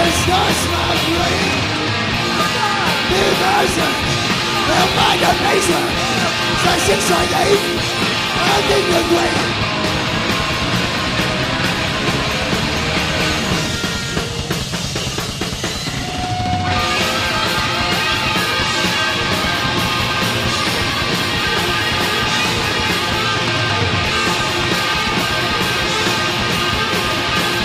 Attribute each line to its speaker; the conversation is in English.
Speaker 1: starts my brain. Diversion, imagination, 668, I think you're great.